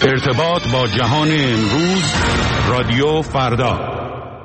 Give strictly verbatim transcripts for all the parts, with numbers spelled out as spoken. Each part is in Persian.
ارتباط با جهان امروز، رادیو فردا.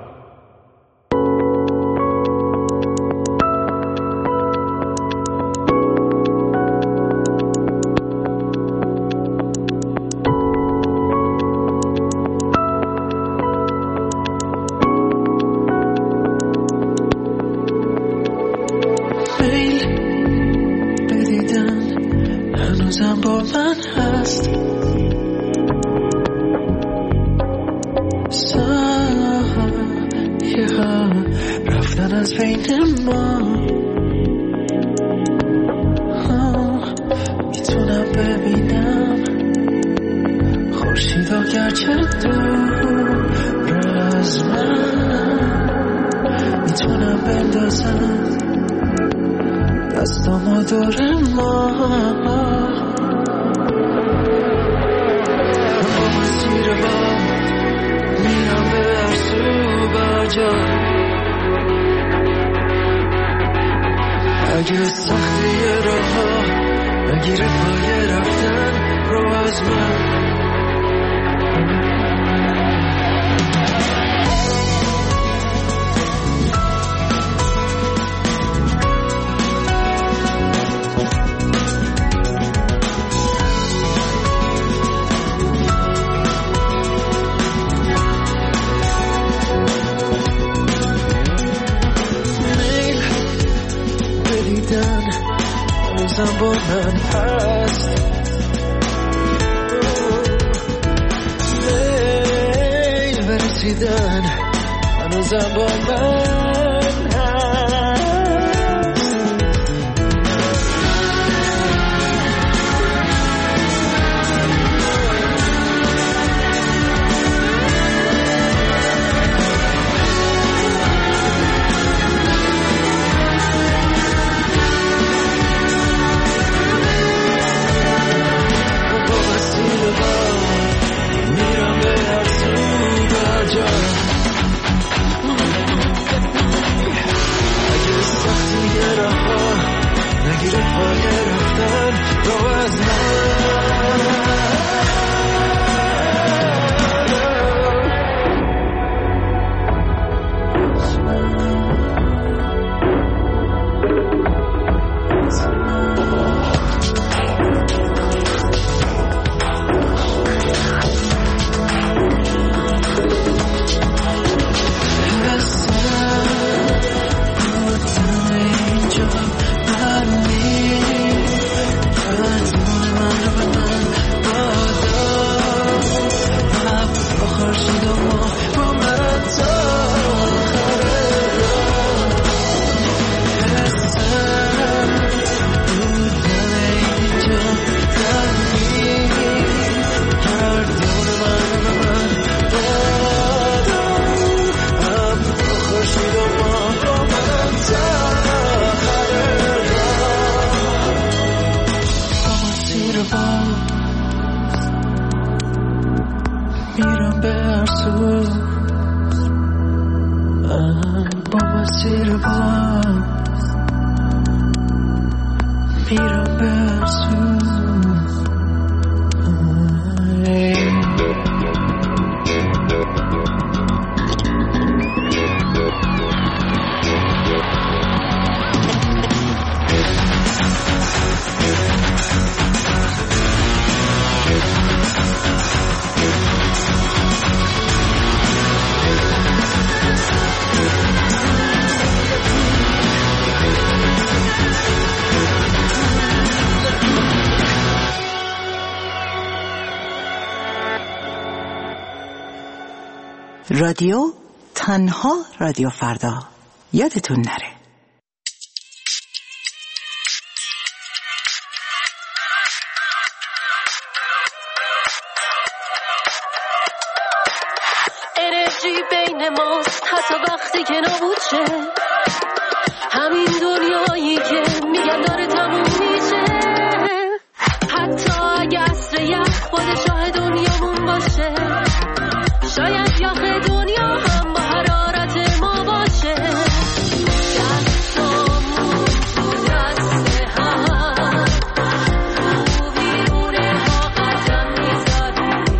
رادیو تنها رادیو فردا، یادتون نره. انرژی بین ماست حتی وقتی که نبود شه، همین دنیایی که میگن داره تموم میشه، حتی اگه عصر یخ پادشاه دنیامون باشه، شاید یخ دنیا هم با حرارت ما باشه. دستامون تو دست هم، رو بیرونه ها قدم میزدیم،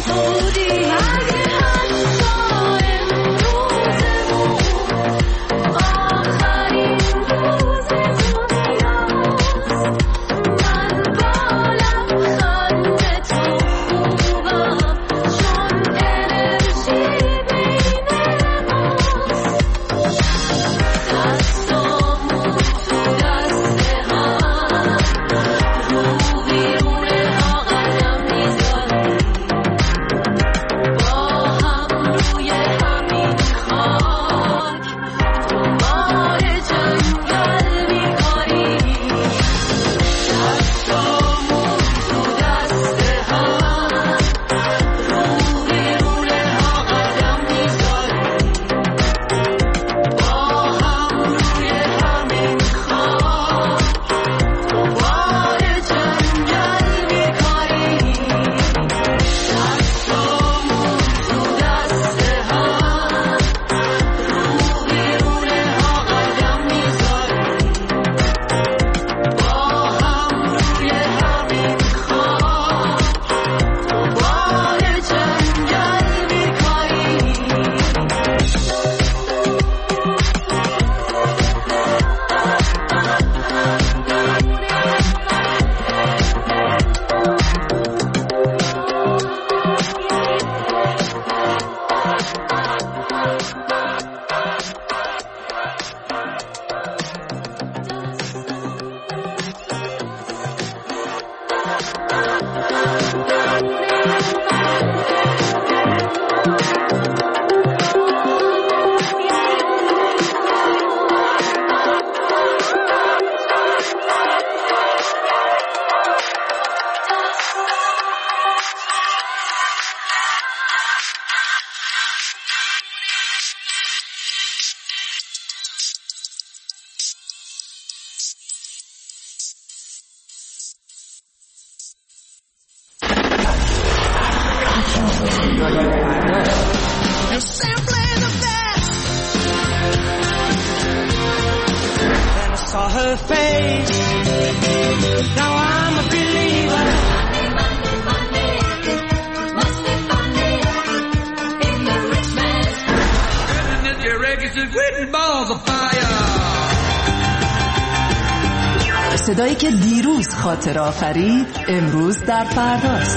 صدایی که دیروز خاطر آفرید امروز در فرداست.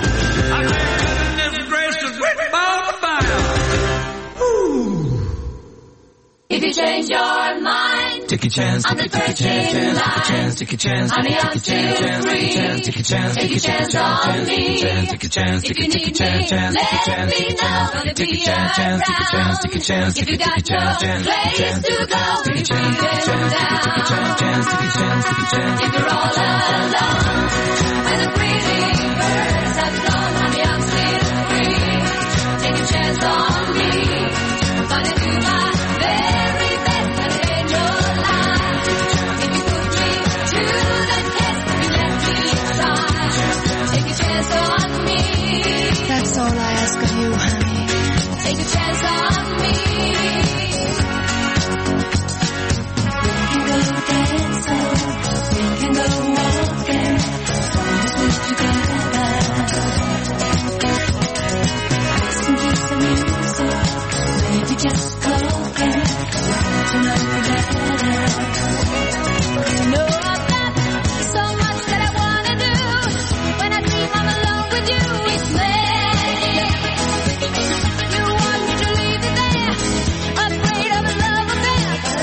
If you change your mind, take a chance, on the take a chance, take a chance, take a chance, honey, take I'm a chance, still free. take a chance, Take a chance on me. take a chance, If take you a need chance, me, take a chance, let me know. Gonna take be a chance, take a chance, take a chance, around. If you take a got chance, no place to go, take a chance, take a chance, take a chance, take a chance, take a chance. if you're all alone, when the pretty birds have flown, honey, I'm still free. Take a chance on me. Gonna do my very best and change your life. If you put me to the test, if you let me try, take a chance on me. That's all I ask of you, honey. Take a chance on me. We can go dancing, we can go walking, as long as we're together. Listen to the music, maybe just talking, we'll tonight together. You know I've got so much that I wanna do. When I dream I'm alone with you, it's magic. You want me to leave it there, afraid of a love affair.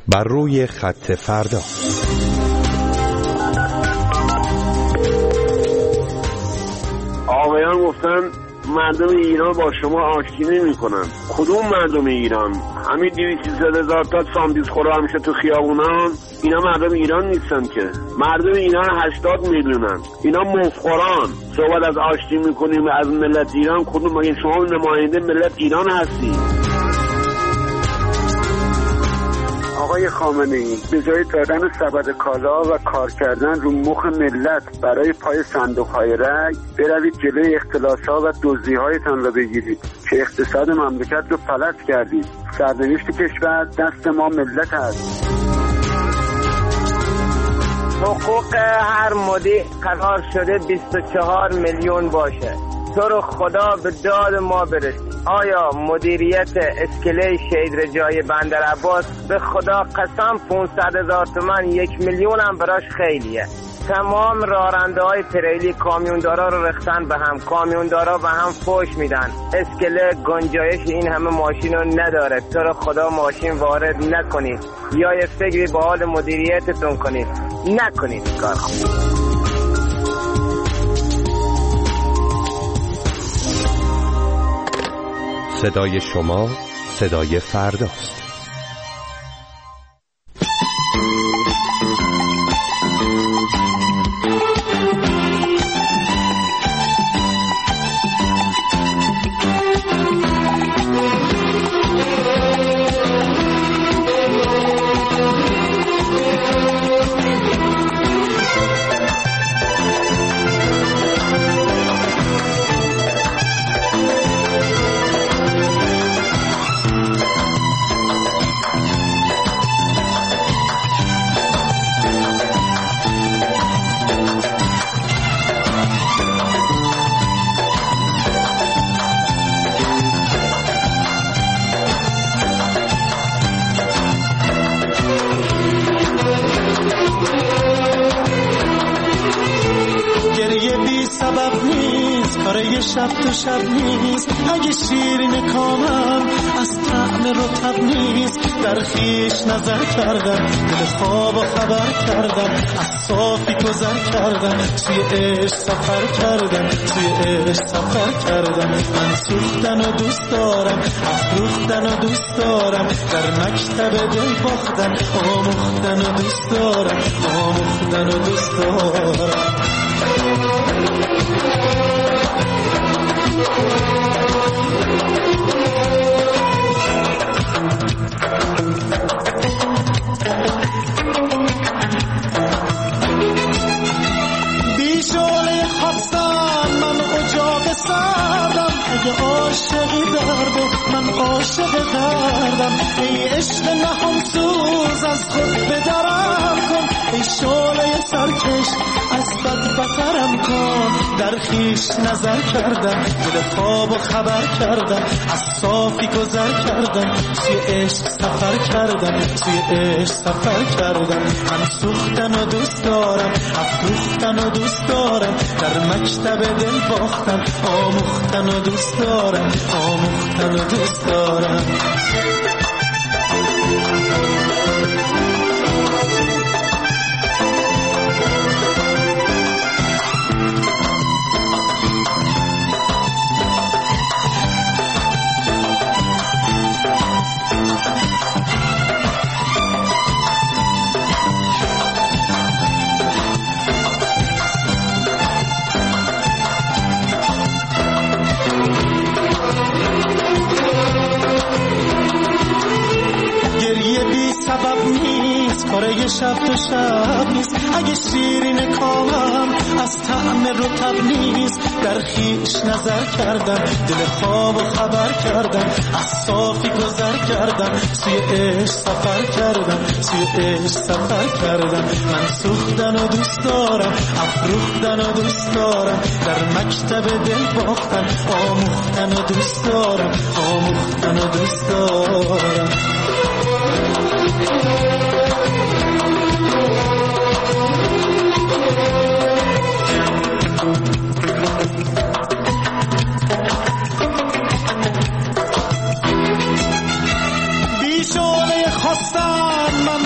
بر روی خط فردا. آقایان گفتن مردم ایران با شما آشتی نمی کنن. کدوم مردم ایران؟ همین دویست سیصد هزار تا ساندویچ خوره همیشه تو خیابونان، اینا مردم ایران نیستن که. مردم ایران هشتاد میلیونن، اینا مفخوران. صحبت از آشتی میکنیم از ملت ایران، کدوم؟ مگه شما نماینده ملت ایران هستی؟ آقای خامنه‌ای، به جای دادن سبد کالا و کار کردن رو مخ ملت برای پای صندوق‌های رای، بروید جلوی اختلاس‌ها و دزدی‌هایتان را بگیرید که اقتصاد مملکت رو فلج کردید. سرنوشت کشور دست ما ملت است. حقوق هر مدیر قرار شده بیست و چهار میلیون باشه. تو رو خدا به داد ما برس. آیا مدیریت اسکله شهید رجایی بندر عباس به خدا قسم پانصد هزار تومان یک میلیون هم براش خیلیه. تمام راننده های تریلی کامیوندارا رو رختن به هم، کامیوندارا به هم فوش میدن. اسکله گنجایش این همه ماشین رو نداره. تو رو خدا ماشین وارد نکنید یا یه فکری با حال مدیریتتون کنید. نکنید کار خوب. صدای شما صدای فرداست. شب تو شب نیست، اگه شیرین کامم از طعم رطب نیست. در خیش نظر کردم، دل خواب و خبر کردم، از صافی گذر کردم، توی عشق سفر کردم، توی عشق سفر کردم. من سوختن و دوست دارم، افروختن و دوست دارم، در مکتب دل باختن، آموختن و دوست دارم، آموختن و دوست دارم. بیشوله خواستم من اجاق سردم، اگه عاشقی دردم من عاشق دردم. ای عشق نهم سوز از خود بدرم کن، ای شوله سرکش از بد بترم کن. در خیش نظر کردم، دل خواب و خبر کردم، از صافی گذر کردم، توی عشق سفر کردم، توی عشق سفر کردم. من سوختن و دوست دارم، افروختن و دوست دارم، در مکتب دل باختم، آموختن و دوست دارم، آموختن و دوست دارم. سبب نیست، کاره شب تو شب نیست، اگه شیرین کامم از طعم رطب نیست. در خیش نظر کردم، دل خواب و خبر کردم، از صافی گذر کردم، توی عشق سفر کردم، توی عشق سفر کردم. من سوختن و دوست دارم، افروختن و دوست دارم، در مکتب دل باختن، آموختن و دوست دارم، آموختن و دوست دارم. بیشوله خواستم من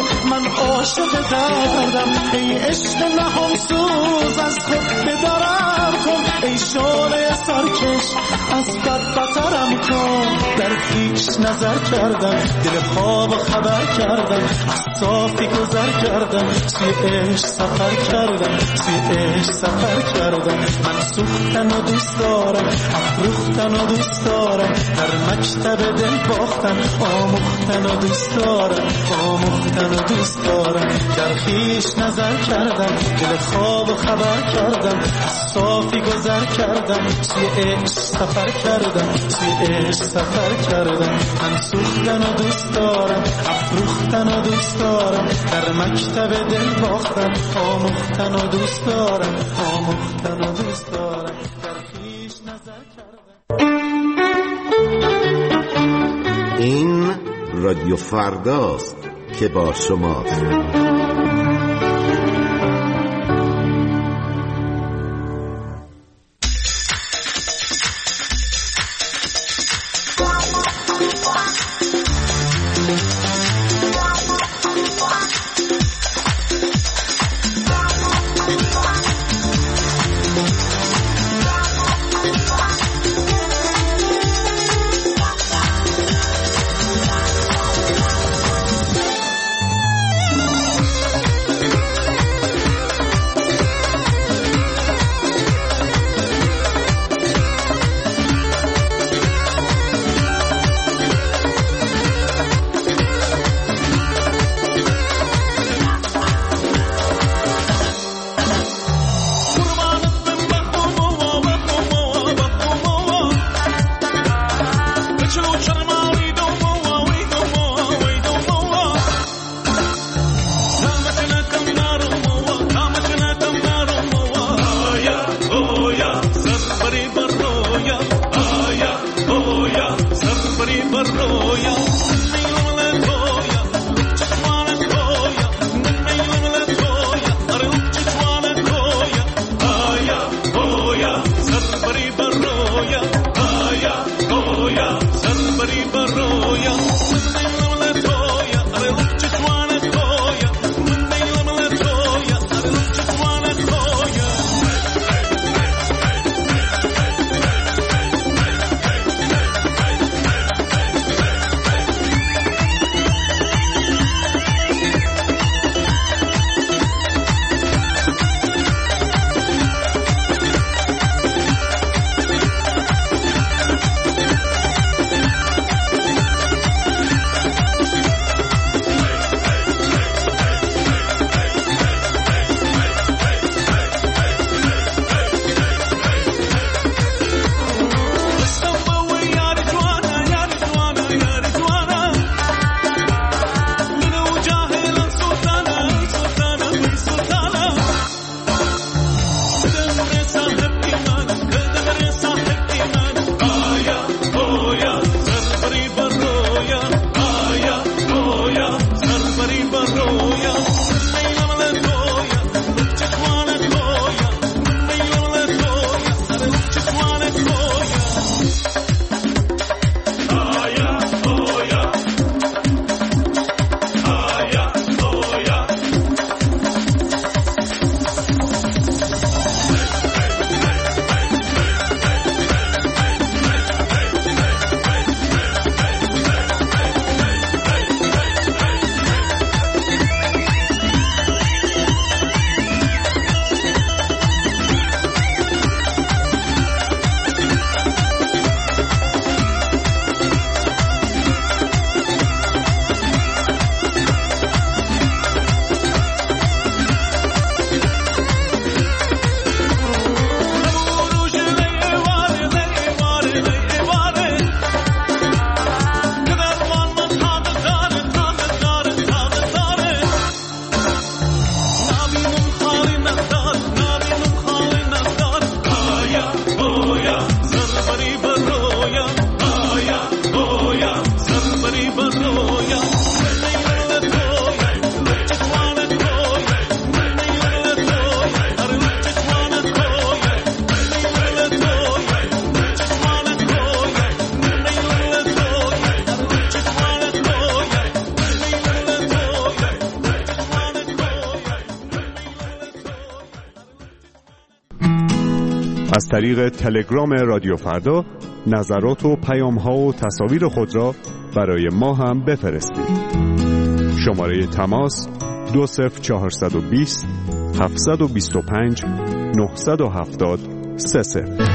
من عاشق دردم ای عشق نهان سوز از خود بدارم کن ای شعله سرکش از بد بترم کن در خویش نظر کردم دل خواب خبر کردم از صافی گذر کردم سوی عشق سفر کردم سوی عشق سفر کردم من سوختن و دوست دارم افروختن و دوست دارم در مکتب دل باختن آموختن و دوست دارم آموختن و دوست دارم در خویش نظر کردم دل خواب و خبر کردم از صافی گذر کردم سوی عشق سفر کردم سوی عشق سفر کردم من سوختن و دوست دارم افروختن و دوست دارم در مکتب دل باختن آموختن و دوست دارم آموختن و دوست دارم در خویش نظر کردم. این رادیو فرداست که با شماست. طریق تلگرام رادیو فردا نظرات و پیام‌ها و تصاویر خود را برای ما هم بفرستید. شماره تماس دو صفر چهارصد و بیست هفتصد و بیست و پنج نهصد و هفتاد سه صفر.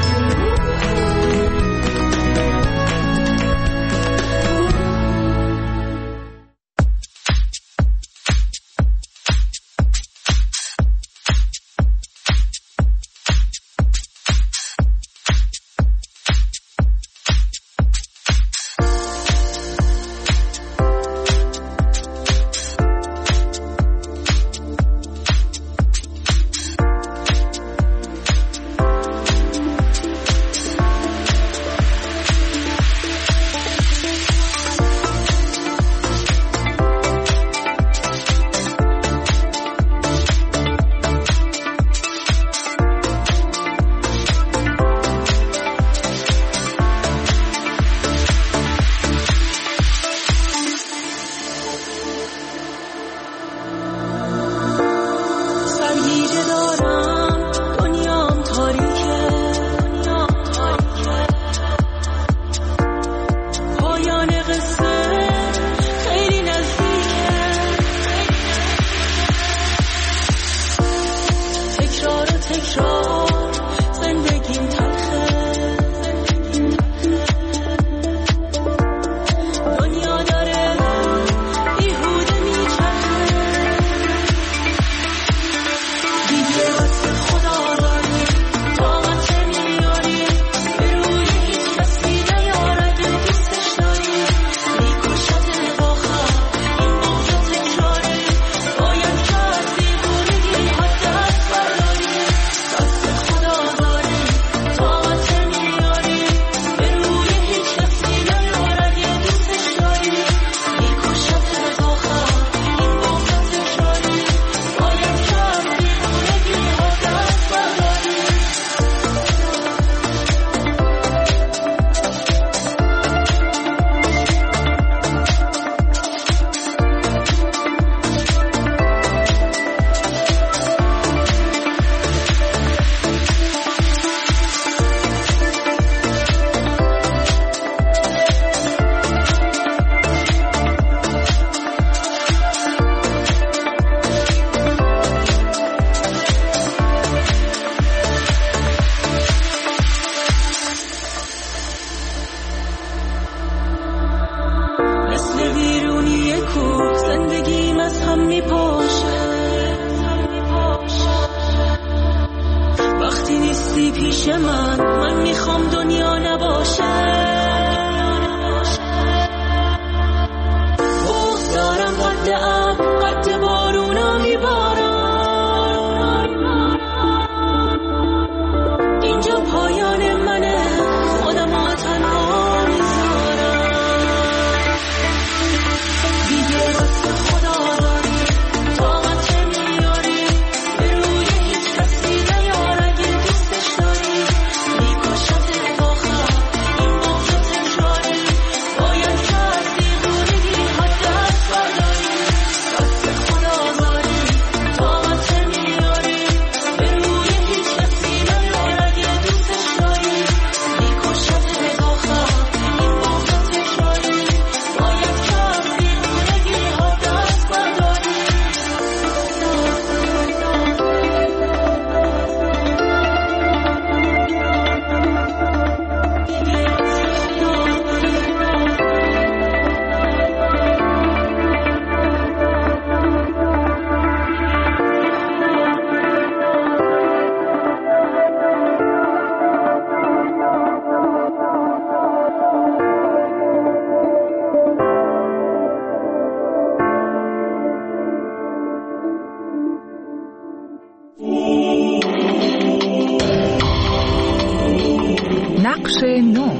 نقش نو.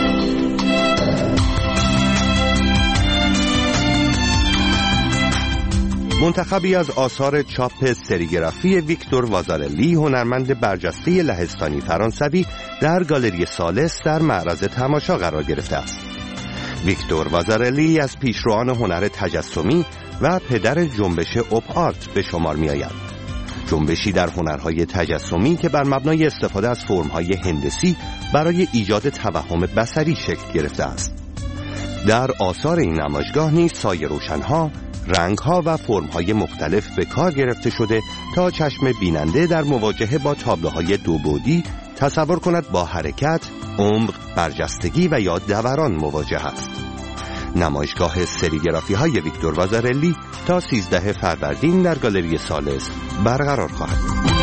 منتخبی از آثار چاپ سریگرافی ویکتور وازارلی، هنرمند برجسته لهستانی فرانسوی، در گالری سالس در معرض تماشا قرار گرفته است. ویکتور وازارلی از پیشروان هنر تجسمی و پدر جنبش اپ آرت به شمار می آید. جنبشی در هنرهای تجسمی که بر مبنای استفاده از فرم‌های هندسی برای ایجاد توهم بصری شکل گرفته است. در آثار این نمایشگاه نیز سایه روشن‌ها، رنگ‌ها و فرم‌های مختلف به کار گرفته شده تا چشم بیننده در مواجهه با تابلوهای دو بعدی تصور کند با حرکت، عمق، برجستگی و یا دوران مواجه است. نمایشگاه سریگرافی‌های ویکتور وازارلی تا سیزده فروردین در گالری سالس برقرار خواهد بود.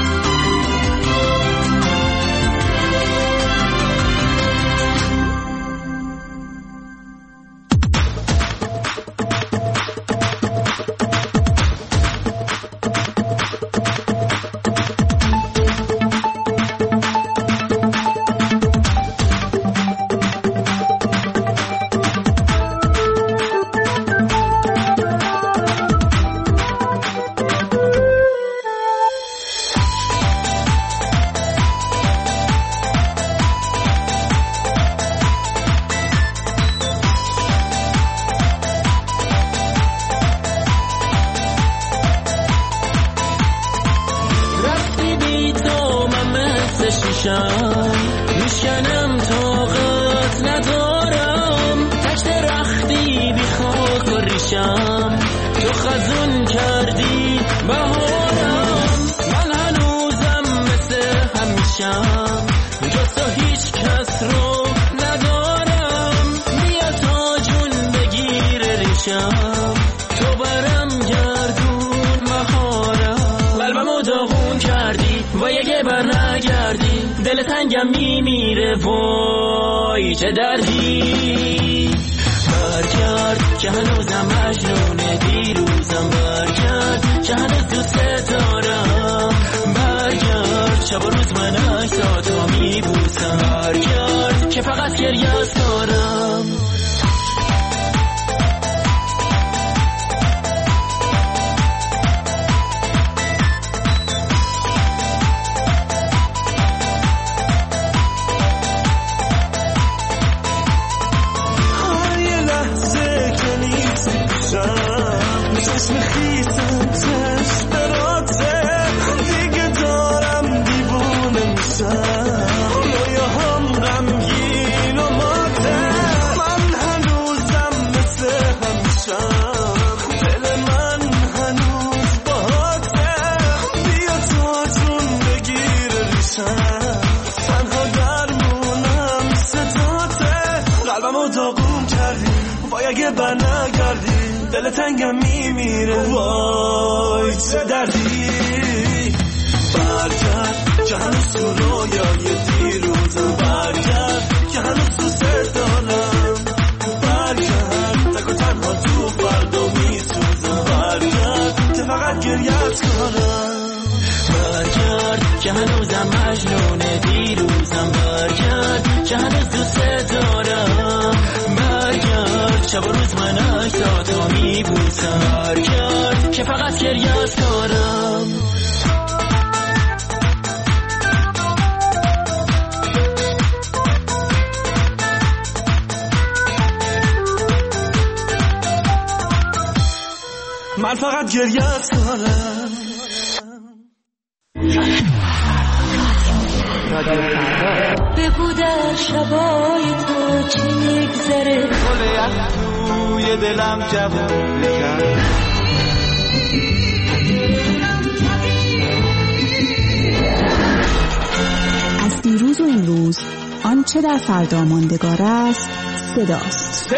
میشکنم طاقت ندارم، تشت رختی بی خاک و ریشم، تو خزون کردی بهارم، من هنوزم مثل همیشم، جز تو هیچ کس رو ندارم، بیا تا جون بگیر ریشم، تو برم گردون مهارم، قلبمو داغون کردی و یه بر نگردی، دل تنگم میمیره وای چه دردی، برگرد که هنوزم مجنون دیروزم، برگرد که هنوز دوست دارم، برگرد شب و روز من عکساتو میبوسم، برگرد که فقط گریه‌ات دارم. اگه بر نگردی دل تنگم میمیره وای چه دردی، برگرد که هنوز تو رویای دیروزم، برگرد که هنوز دوست دارم، برگرد تک و تنها تو فردا میسوزم، برگرد که فقط گریه‌ات کنم، برگرد که هنوزم مجنون دیروزم، برگرد که هنوز دوست دارم، برگرد شب و روز من عکساتو میبوسم، برگرد که فقط گریه‌ات دارم. من فقط گریه‌ات دارم. بگو در شبای تو چی میگذره، گل یخ توی دلم جوون بکن، از دیروز و امروز آنچه در فردا ماندگار است صداست.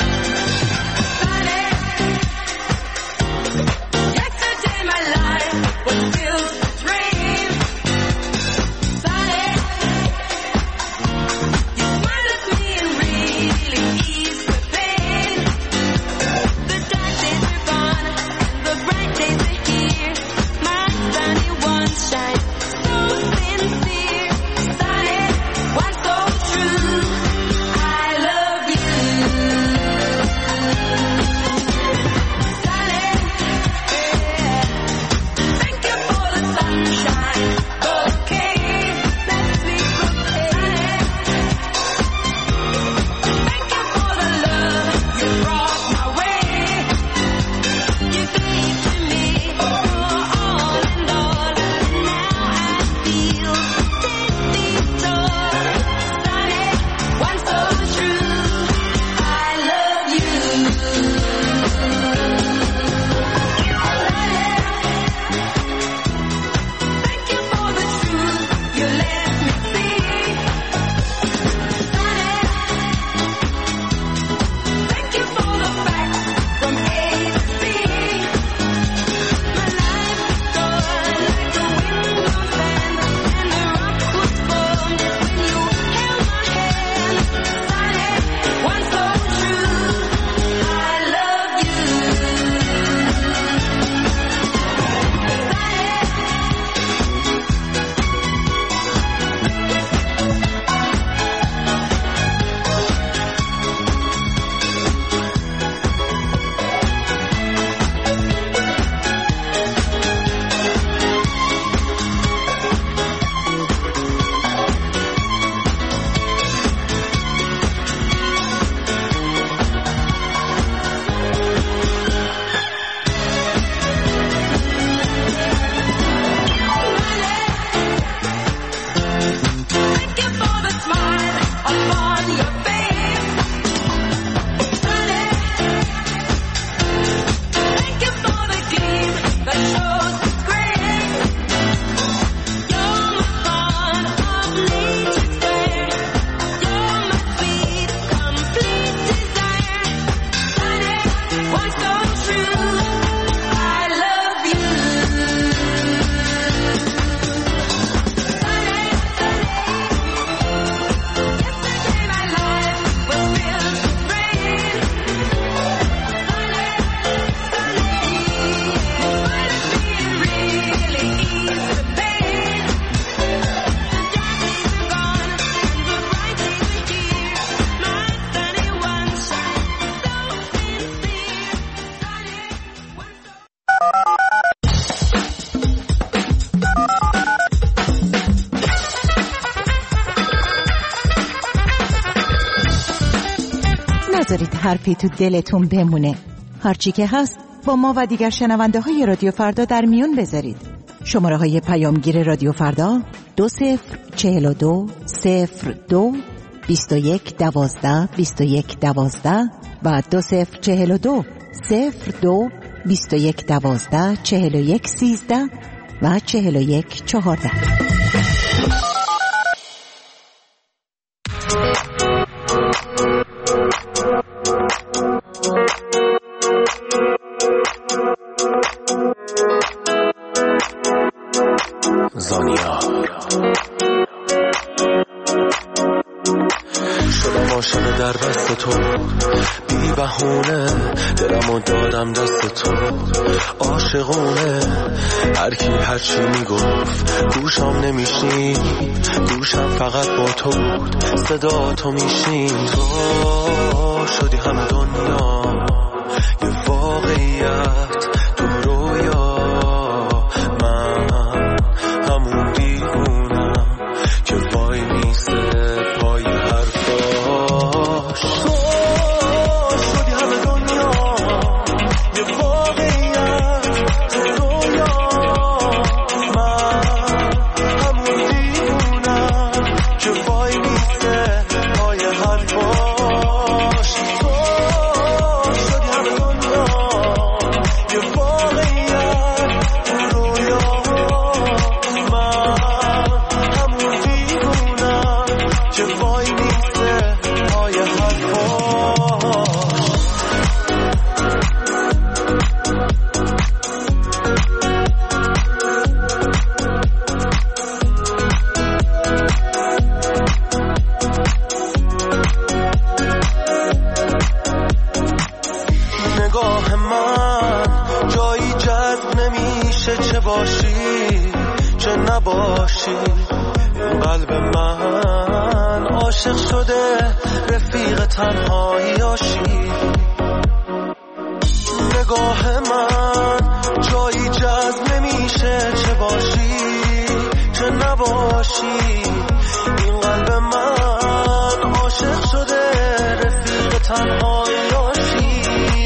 Yesterday my life نذارید حرفی تو دلتون بمونه. هرچی که هست با ما و دیگر شنونده های رادیو فردا در میون بذارید. شماره های پیامگیر رادیو فردا دو صفر چهل و دو صفر دو بیست و یک دوازده بیست و یک دوازده و دو صفر چهل و دو صفر دو بیست و یک دوازده چهل و یک سیزده و چهل و یک چهارده. زانیا شدم عاشق در دست تو، بی بهونه دلمو دادم دست تو، عاشقونه هر کی هر چی میگفت گوشم نمیشنید، گوشم فقط با تو بود، صدا تو میشین. تو شدی همه دنیا یه واقعیت تو رویا، من همون دیوونم که وای میسه پای حرفاش. تو شدی همه دنیا یه واقعیت تو رویا، من همون دیوونم که وای میسه پای حرفاش. تو شدی همه دنیا یه واقعیت تو رویا، من همون دیوونم که وای میسه پای حرفاش. نگاه من جایی جذب نمیشه، چه باشی چه نباشی. این قلب من عاشق شده رفیق تنهاییاشی. نگاه من جایی جذب نمیشه، چه باشی چه نباشی. این قلب من عاشق شده رفیق تنهاییاشی.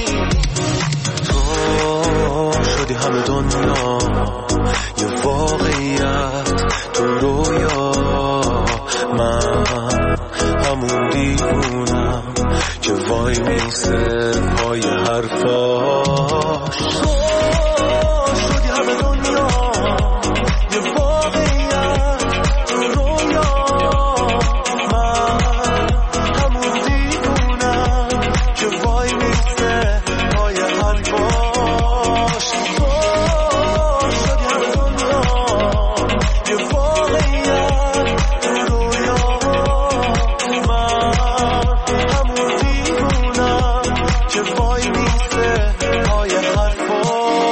تو شدی همه دنیا یه واقعیت تو رویا، من همون دیوونم که وای میسه پای حرفاش. تو شدی همه دنیا یه واقعیت تو رویا، من همون دیوونم که وای میسه پای حرفاش. تو شدی همه دنیا یه واقعیت تو رویا، من همون دیوونم که وای میسه پای حرفاش.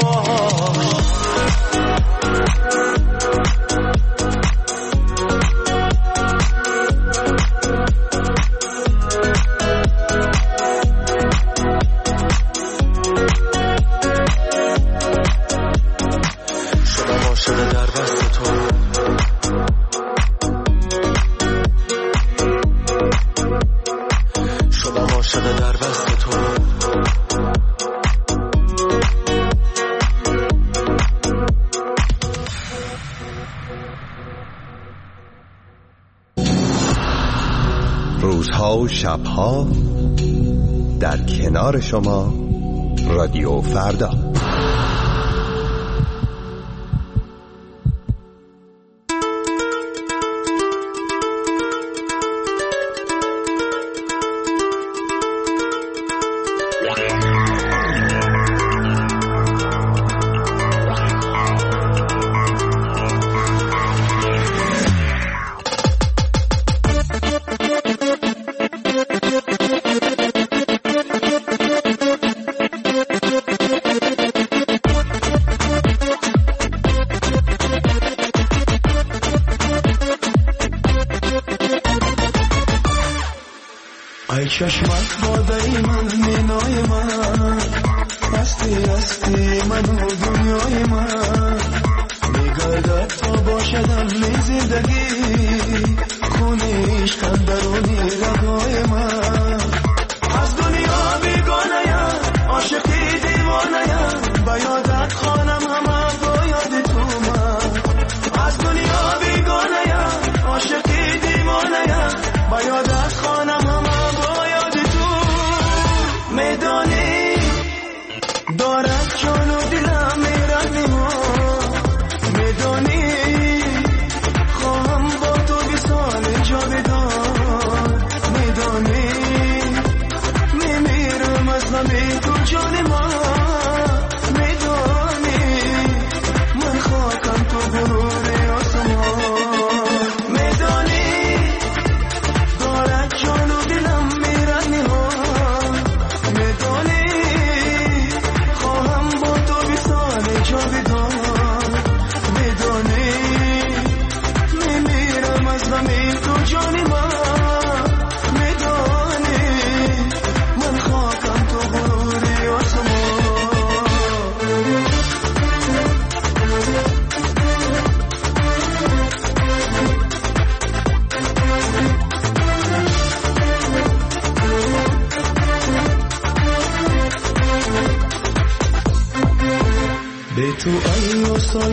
شدم عاشق در دست تو، شدم عاشق در دست تو. روزها و شبها در کنار شما رادیو فردا. ای چشمت بادای من مینای من، هستی هستی منو دنیای من. میگردد تا باشدم می زندگی، خونی عشقم درونی رگای من. از دنیا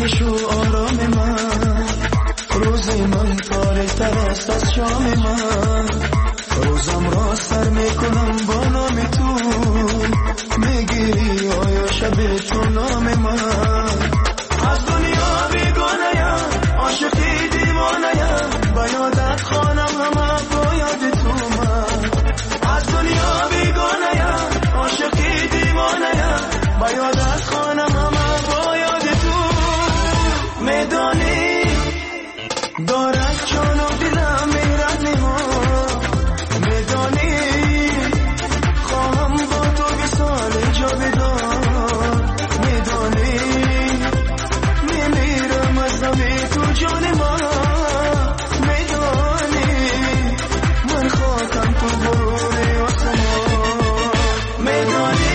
بشو آرام من، روز من تاریک تر است از شام من، روزم را سر میکنم با نام تو، میگیری آیا شب تو نام من. از دنیا بیگانه‌ام، عاشقی دیوانه‌ام، با یادت خوانم همه با یاد تو من. از دنیا بیگانه‌ام، عاشقی دیوانه‌ام، با یادت خوانم همه با یاد تو. میدانی دارد جان و دلم میرد نهان، میدانی خواهم با تو به سال جاودان، میدانی میمیرم از غم تو جان من، میدانی من خاکم تو غرور آسمان، میدانی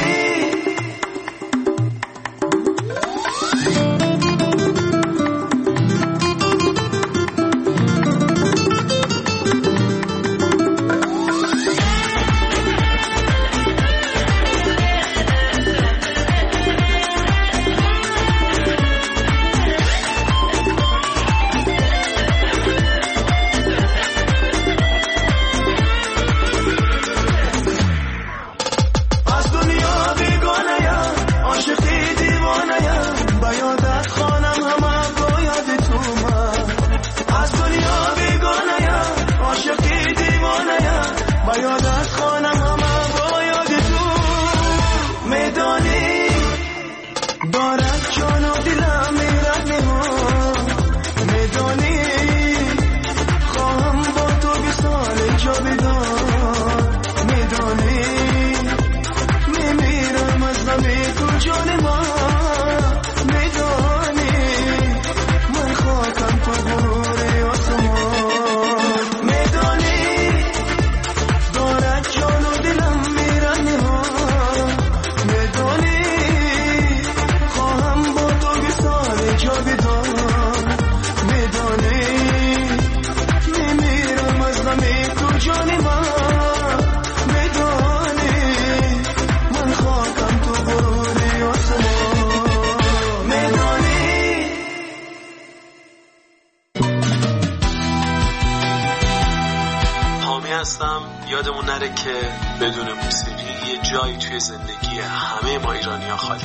یادمون نره که بدون موسیقی یه جایی توی زندگی همه ما ایرانی‌ها خالی.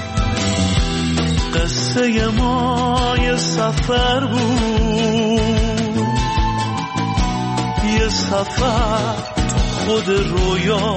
قصه ما یه سفر بود، یه سفر خود رویا،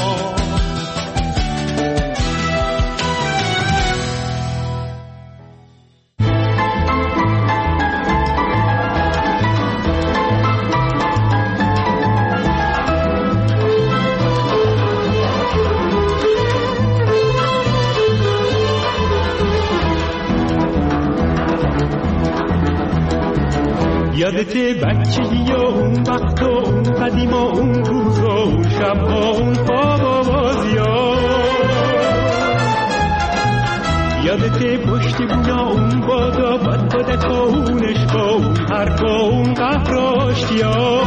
یادته بچگی و اون وقت و اون قدیم و اون روز و اون شب و اون خواب و بازیا، یادته پشت بونا اون بادا بد بدک و اون عشق و اون حرف و اون قهر و اشتیا،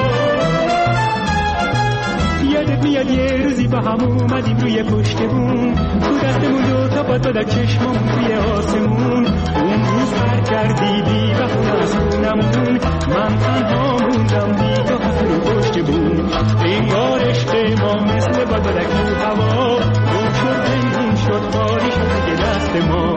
یادت میاد یه روزی با هم اومدیم روی پشت بون، تو دستمون دو تا بد بدک چشممون توی آسمون، اون روز هر کردی بی بخون از خونمون، من تنها موندم بی تو هست رو پشت بون، این بار عشق ما مثل بد بدک رو هوا، گم شد زندون شد باری شد دیگه دست ما.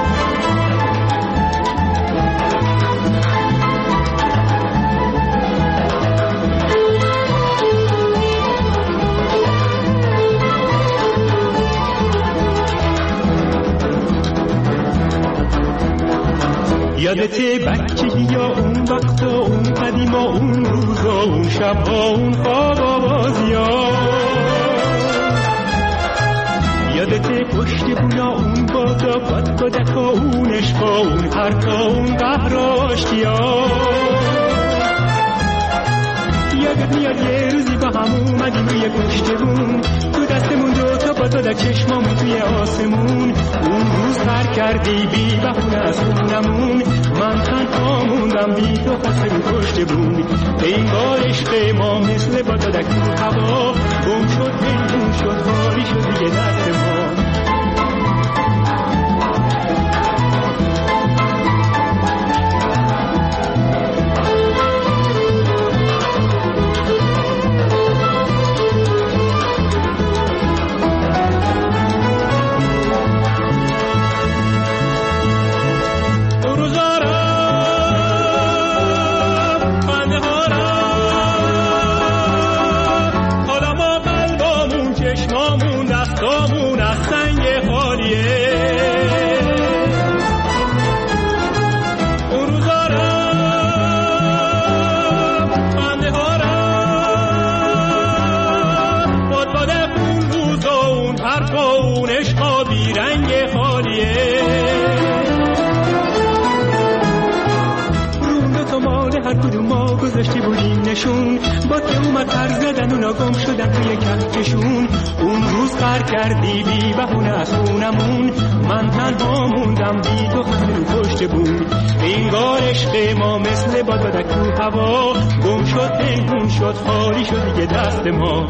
یادته بچگی یا اون وقت و اون قدیم و اون روز و اون شب و اون خواب و بازیا، یادته پشت بونا اون بادا بد بدک و اون عشق و اون حرف و اون قهر و اشتیا، یادت میاد یه روزی با هم اومدیم روی پشت بون، تو دستمون دو تا بد بدک چشممون توی آسمون، اون روز پر کردی بی بهونه از خونمون، من تنها موندم بی تو خسته رو پشت بون، این بار عشق ما مثل باد بدک تو هوا، گم شد میدون شد باری شد دیگه دست ما. گذاشتی بودیم نشون. با که اومد پر زدن اونا گم شدن توی کهکشون. اون روز پر کردی بی بهونه از خونمون. من تنها موندم بی تو خسته رو پشت بون. انگار عشق ما مثل بادبادک تو هوا. گم شد پنهون شد خالی شد دیگه دست ما.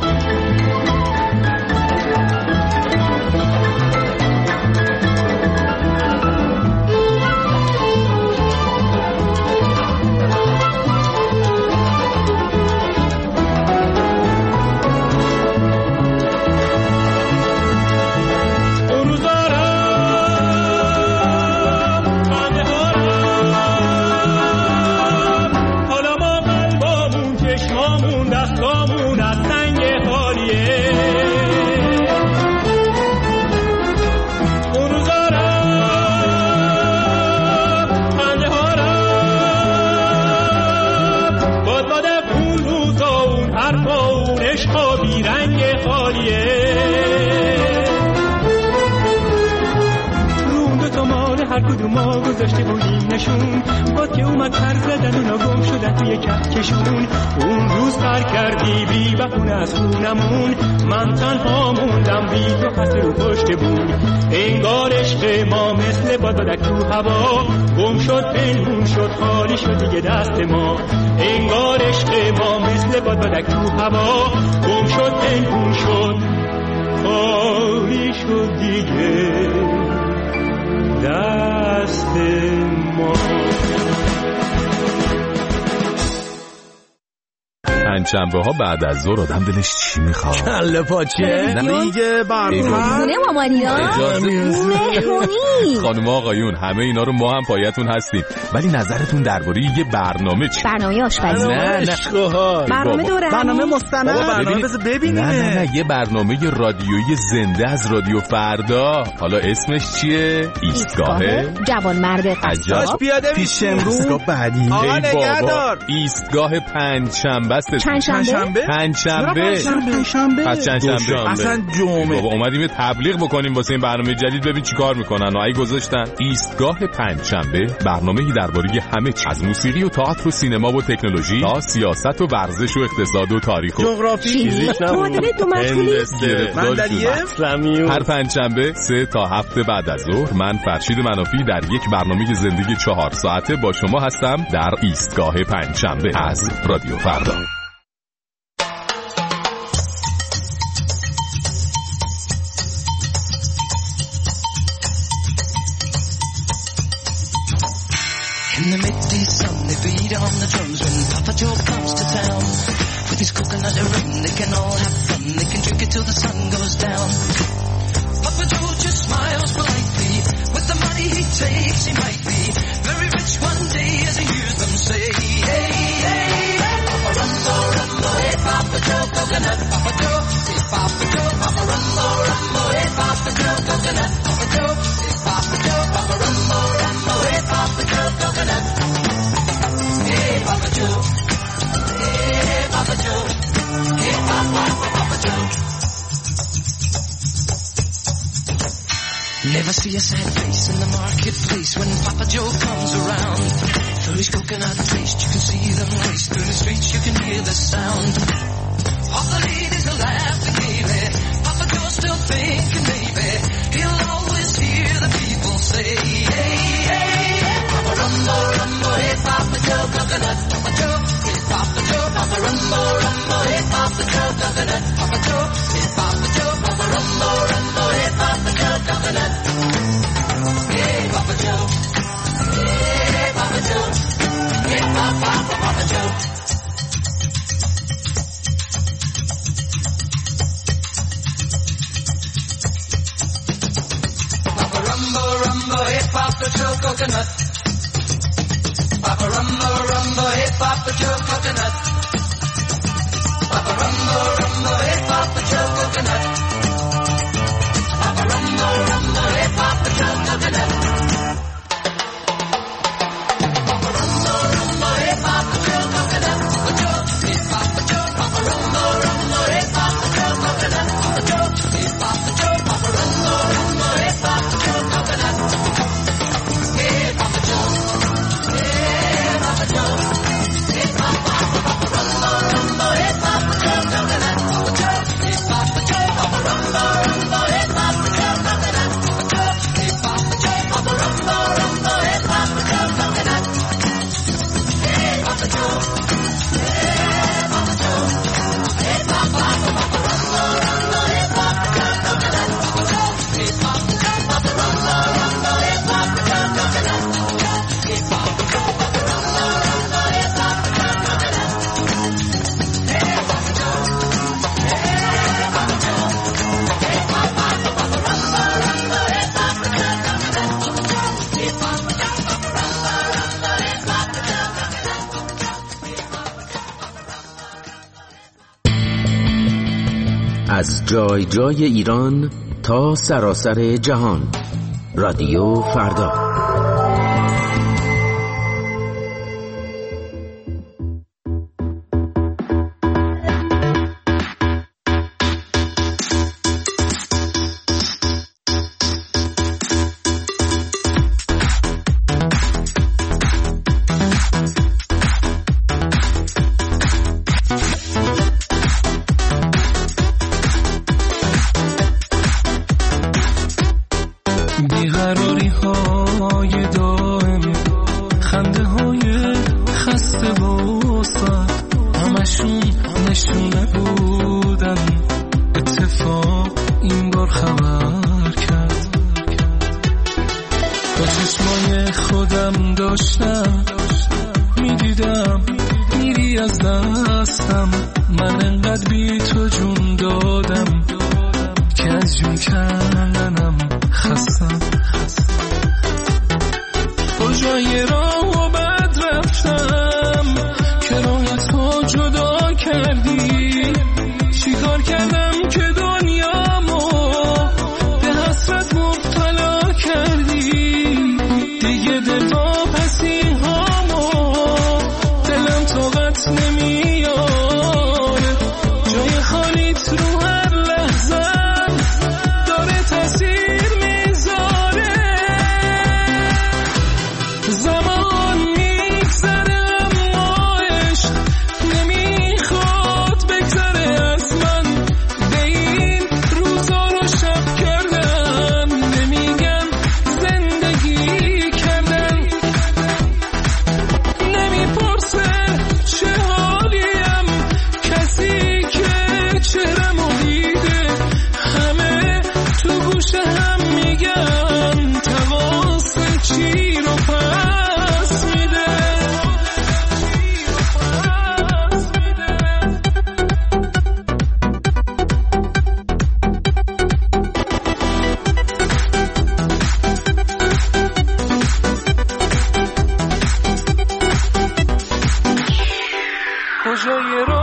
ما گذاشته بودیم نشون. با که اومد پر زدن اونا گم شدن توی کهکشون. اون روز پر کردی بی بهونه از خونمون. من تنها موندم بی تو خسته رو پشت بون. انگار عشق ما مثل بادبادک تو هوا. گم شد پنهون شد خالی شد دیگه دست ما. انگار عشق ما مثل بادبادک تو هوا. گم شد پنهون شد خالی شد دیگه دست ما. پنجشنبه ها بعد از ظهر آدم دلش چی میخواد؟ کله پاچه دیگه برنامه خونه مامانینا مهمونی. خانم آقایون همه اینا رو ما هم پایتون هستیم، ولی نظرتون درباره یه برنامه چی؟ برنامه آشپزی. نه نه برنامه دوره برنامه مستند. برنامه بذار ببینیم. نه نه نه یه برنامه رادیویی زنده از رادیو فردا. حالا اسمش چیه؟ ایستگاه جوان مرد قصاب. پیاده پیش امروز بعدی. آقا نگهدار. ایستگاه پنجشنبه است. پنجشنبه؟ پنجشنبه. پنجشنبه. پس چندشنبه. اصلا جمعه. بابا اومدیم یه تبلیغ بکنیم واسه این برنامه جدید، ببین چیکار میکنن. و ای گذاشتن ایستگاه پنجشنبه، برنامه‌ای درباره همه چیز، از موسیقی و تئاتر و سینما و تکنولوژی تا سیاست و ورزش و اقتصاد و تاریخ و جغرافی، فیزیک، معادله دو مرحله، اسلامی. هر پنجشنبه سه تا هفت بعد از ظهر من فرشید منافی در یک برنامه زندگی چهار ساعته با شما هستم در ایستگاه پنجشنبه از رادیو فردا. In the midday sun, they beat on the drums when Papa Joe comes to town. With his coconut rum, they can all have fun. They can drink it till the sun goes down. Papa Joe just smiles politely. With the money he takes, he might be very rich one day as he hears them say, hey, hey, hey, Papa Rumbo, Rumbo, hey, Papa Joe, coconut, Papa Joe, hey, Papa Joe, Papa Rumbo, Rumbo, hey, Papa Joe, coconut, Papa Joe, hey, Papa Joe, Papa Rumbo, Rumbo, hey, Papa Joe, coconut. Hey, Papa Joe, hey, Papa Joe, hey, Papa, Papa Joe. Never see a sad face in the marketplace when Papa Joe comes around. Through his coconut taste, you can see them race through the streets, you can hear the sound. All the ladies are laughing gaily. Papa Joe's still thinking maybe he'll always hear the people say, hey, hey, hey, Papa Rumbo, Rumbo, hey, Papa Joe, coconut, Papa Joe, hey, Papa Joe, Papa Rumbo, Rumbo, hey, Papa Joe, coconut, Papa Joe, hey, Papa Joe, Papa Rumbo, Rumbo, hey, Papa Joe, coconut. Hey, Papa Joe, hey, Papa Joe, hey, Papa, Papa Joe. Papa Rumbo, Rumbo, hey, Papa Joe, coconut. Papa Rumbo, Rumbo, hey, Papa Joe, coconut. Papa Rumbo, Rumbo, hey, Papa Joe, coconut. Papa Rumbo, Rumbo, hey, Papa Joe, coconut. Papa Rumbo, Rumbo, hey, Papa Joe, coconut. Papa Joe, hey, Papa Joe, Papa Rumbo, Rumbo, hey, Papa Joe, coconut. Papa Joe, hey, Papa Joe, Papa Rumbo, Rumbo, hey, Papa Joe, coconut. Hey, Papa Joe, hey, Papa Joe, hey, Papa, Papa از جای جای ایران تا سراسر جهان. رادیو فردا. کجای